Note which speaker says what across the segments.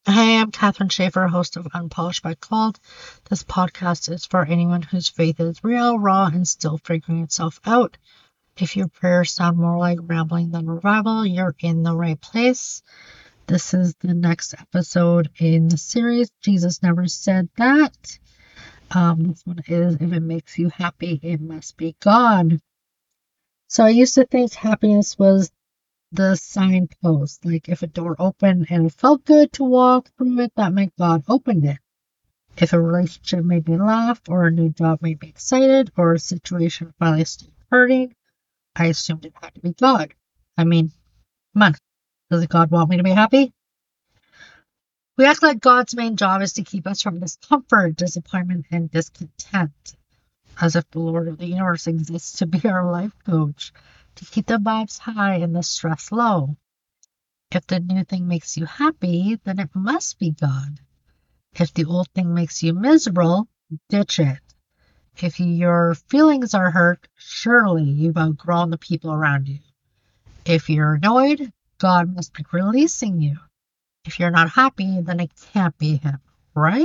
Speaker 1: Hey, I'm Catherine Schaefer, host of Unpolished by Called. This podcast is for anyone whose faith is real, raw, and still figuring itself out. If your prayers sound more like rambling than revival, you're in the right place. This is the next episode in the series. Jesus Never Said That. This one is, if it makes you happy, it must be God. So I used to think happiness was the signpost. Like if a door opened and it felt good to walk through it, that meant God opened it. If a relationship made me laugh, or a new job made me excited, or a situation finally stopped hurting, I assumed it had to be God. I mean, come on, does God want me to be happy? We act like God's main job is to keep us from discomfort, disappointment, and discontent, as if the Lord of the universe exists to be our life coach, to keep the vibes high and the stress low. If the new thing makes you happy, then it must be God. If the old thing makes you miserable, ditch it. If your feelings are hurt, surely you've outgrown the people around you. If you're annoyed, God must be releasing you. If you're not happy, then it can't be Him, right?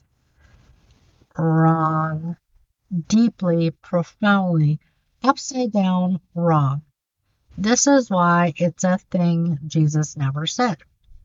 Speaker 1: Wrong. Deeply, profoundly, upside down wrong. This is why it's a thing Jesus never said.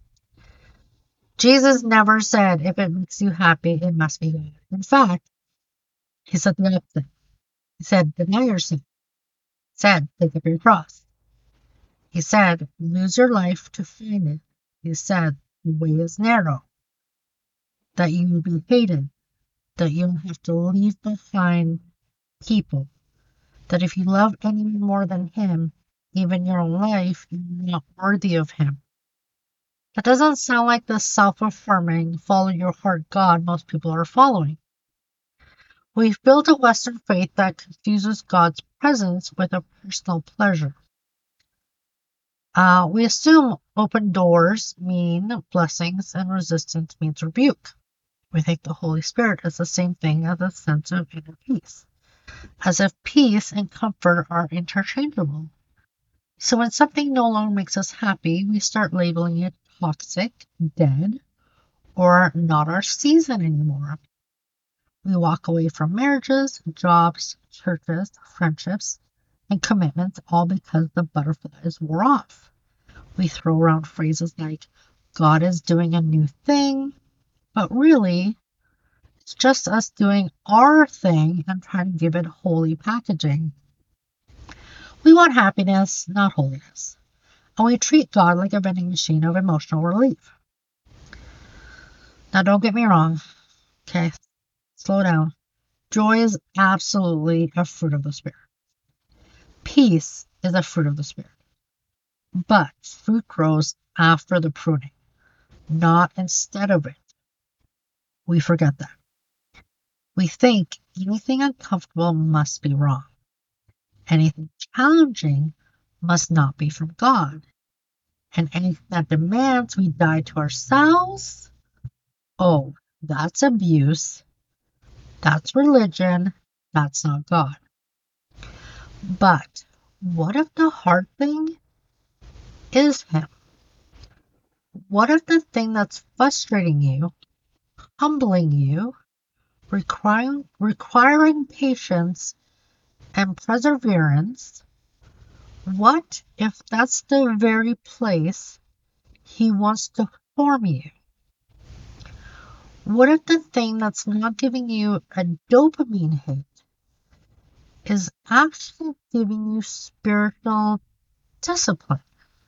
Speaker 1: Jesus never said, if it makes you happy, it must be God. In fact, He said the opposite. He said, deny yourself. He said, take up your cross. He said, lose your life to find it. He said, the way is narrow, that you will be hated, that you'll have to leave behind people, that if you love anyone more than Him, even your own life, you're not worthy of Him. That doesn't sound like the self-affirming, follow your heart God most people are following. We've built a Western faith that confuses God's presence with a personal pleasure. We assume open doors mean blessings and resistance means rebuke. We think the Holy Spirit is the same thing as a sense of inner peace, as if peace and comfort are interchangeable. So when something no longer makes us happy, we start labeling it toxic, dead, or not our season anymore. We walk away from marriages, jobs, churches, friendships, and commitments, all because the butterflies wore off. We throw around phrases like, God is doing a new thing, but really, it's just us doing our thing and trying to give it holy packaging. We want happiness, not holiness. And we treat God like a vending machine of emotional relief. Now, don't get me wrong, okay? Slow down. Joy is absolutely a fruit of the Spirit. Peace is a fruit of the Spirit. But fruit grows after the pruning, not instead of it. We forget that. We think anything uncomfortable must be wrong. Anything challenging must not be from God. And anything that demands we die to ourselves, oh, that's abuse. That's religion. That's not God. But what if the hard thing is Him? What if the thing that's frustrating you, humbling you, requiring patience and perseverance, what if that's the very place He wants to form you? What if the thing that's not giving you a dopamine hit is actually giving you spiritual discipline?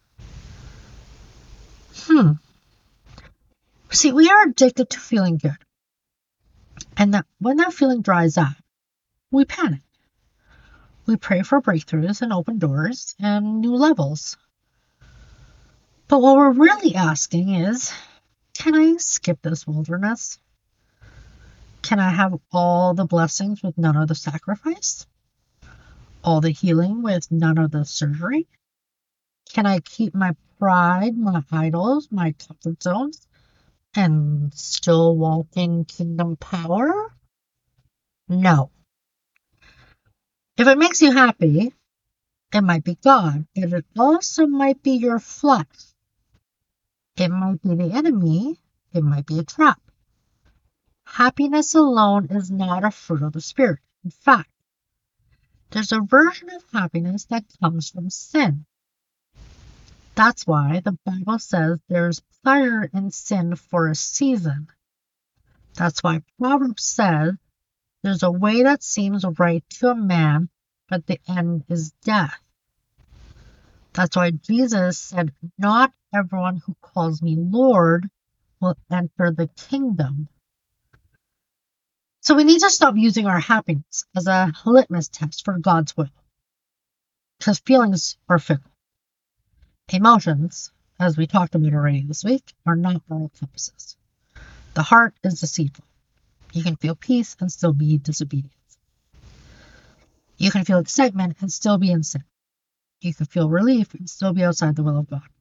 Speaker 1: See, we are addicted to feeling good. And that when that feeling dries up, we panic. We pray for breakthroughs and open doors and new levels. But what we're really asking is, can I skip this wilderness? Can I have all the blessings with none of the sacrifice? All the healing with none of the surgery? Can I keep my pride, my idols, my comfort zones, and still walk in kingdom power? No. If it makes you happy, it might be God, but it also might be your flesh. It might be the enemy, it might be a trap. Happiness alone is not a fruit of the Spirit. In fact, there's a version of happiness that comes from sin. That's why the Bible says there's pleasure in sin for a season. That's why Proverbs says there's a way that seems right to a man, but the end is death. That's why Jesus said, not everyone who calls me Lord will enter the kingdom. So we need to stop using our happiness as a litmus test for God's will. Because feelings are fickle. Emotions, as we talked about already this week, are not moral compasses. The heart is deceitful. You can feel peace and still be disobedient. You can feel excitement and still be in sin. You can feel relief and still be outside the will of God.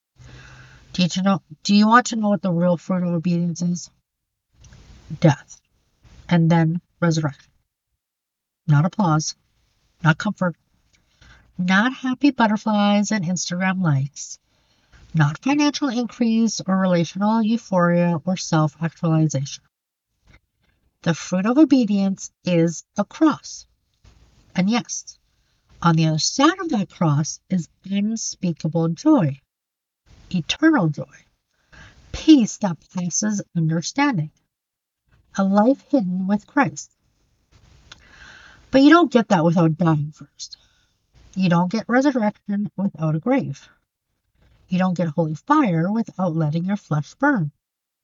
Speaker 1: Do you want to know what the real fruit of obedience is? Death. And then resurrection. Not applause. Not comfort. Not happy butterflies and Instagram likes. Not financial increase or relational euphoria or self-actualization. The fruit of obedience is a cross. And yes, on the other side of that cross is unspeakable joy, eternal joy, peace that passes understanding, a life hidden with Christ. But you don't get that without dying first. You don't get resurrection without a grave. You don't get holy fire without letting your flesh burn.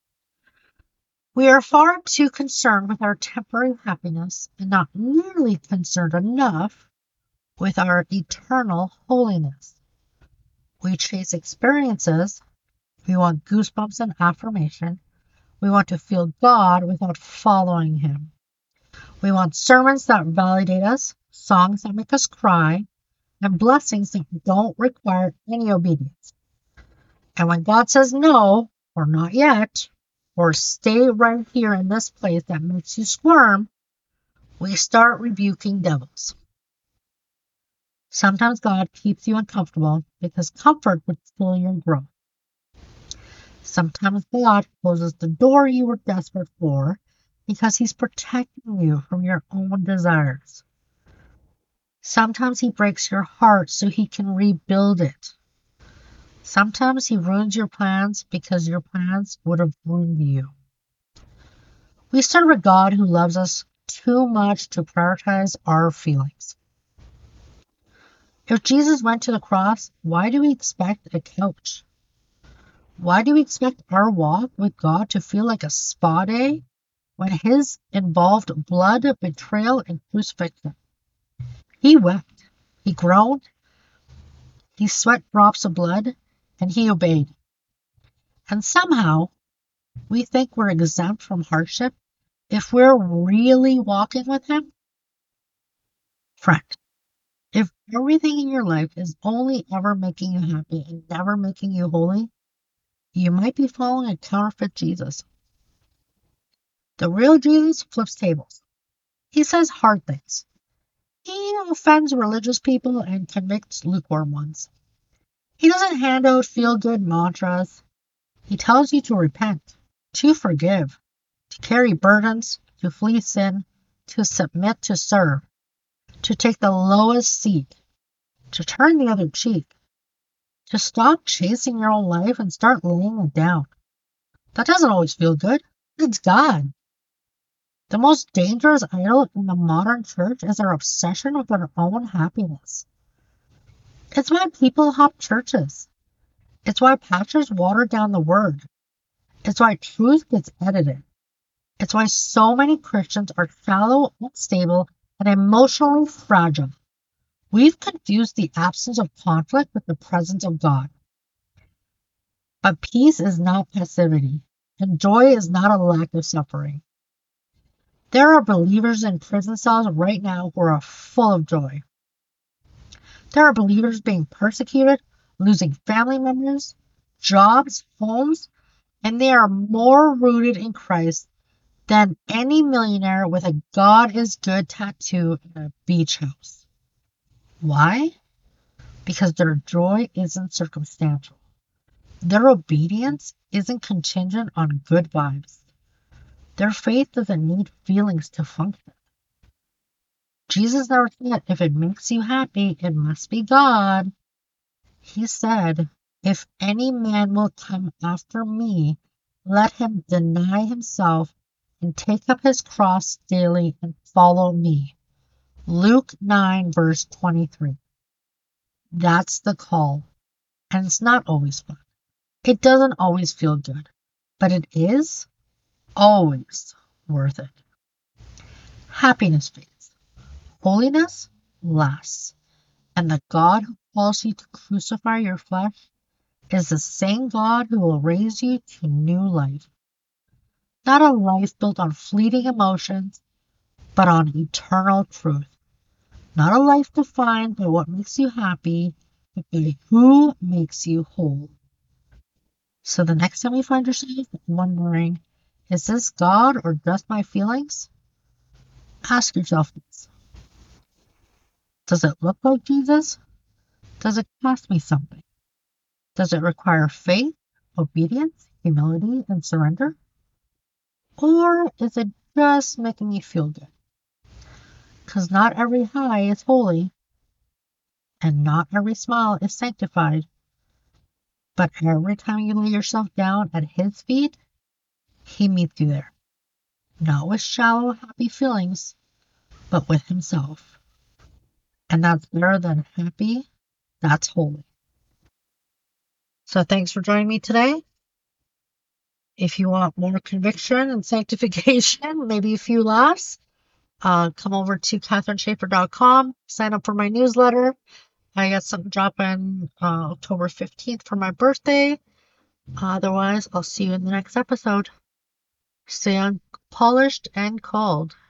Speaker 1: We are far too concerned with our temporary happiness and not nearly concerned enough with our eternal holiness. We chase experiences. We want goosebumps and affirmation. We want to feel God without following Him. We want sermons that validate us, songs that make us cry, and blessings that don't require any obedience. And when God says no, or not yet, or stay right here in this place that makes you squirm, we start rebuking devils. Sometimes God keeps you uncomfortable because comfort would kill your growth. Sometimes God closes the door you were desperate for because He's protecting you from your own desires. Sometimes He breaks your heart so He can rebuild it. Sometimes He ruins your plans because your plans would have ruined you. We serve a God who loves us too much to prioritize our feelings. If Jesus went to the cross, why do we expect a couch? Why do we expect our walk with God to feel like a spa day when His involved blood, betrayal, and crucifixion? He wept, He groaned, He sweat drops of blood, and He obeyed. And somehow, we think we're exempt from hardship if we're really walking with Him. Friend, if everything in your life is only ever making you happy and never making you holy, you might be following a counterfeit Jesus. The real Jesus flips tables. He says hard things. He offends religious people and convicts lukewarm ones. He doesn't hand out feel-good mantras. He tells you to repent, to forgive, to carry burdens, to flee sin, to submit, to serve, to take the lowest seat, to turn the other cheek, to stop chasing your own life and start laying it down. That doesn't always feel good. It's God. The most dangerous idol in the modern church is our obsession with our own happiness. It's why people hop churches. It's why pastors water down the word. It's why truth gets edited. It's why so many Christians are shallow, unstable, and emotionally fragile. We've confused the absence of conflict with the presence of God. But peace is not passivity, and joy is not a lack of suffering. There are believers in prison cells right now who are full of joy. There are believers being persecuted, losing family members, jobs, homes, and they are more rooted in Christ than any millionaire with a God is good tattoo in a beach house. Why? Because their joy isn't circumstantial. Their obedience isn't contingent on good vibes. Their faith doesn't need feelings to function. Jesus never said, if it makes you happy, it must be God. He said, if any man will come after me, let him deny himself and take up his cross daily and follow me. Luke 9, verse 23. That's the call. And it's not always fun. It doesn't always feel good, but it is always worth it. Happiness fades. Holiness lasts. And the God who calls you to crucify your flesh is the same God who will raise you to new life. Not a life built on fleeting emotions, but on eternal truth. Not a life defined by what makes you happy, but by who makes you whole. So the next time you find yourself wondering, is this God or just my feelings? Ask yourself this. Does it look like Jesus? Does it cost me something? Does it require faith, obedience, humility, and surrender? Or is it just making me feel good? Because not every high is holy, and not every smile is sanctified. But every time you lay yourself down at His feet, He meets you there. Not with shallow, happy feelings, but with Himself. And that's better than happy, that's holy. So thanks for joining me today. If you want more conviction and sanctification, maybe a few laughs, come over to katherineschaefer.com, sign up for my newsletter. I got something dropping October 15th for my birthday. Otherwise, I'll see you in the next episode. Stay unpolished and called.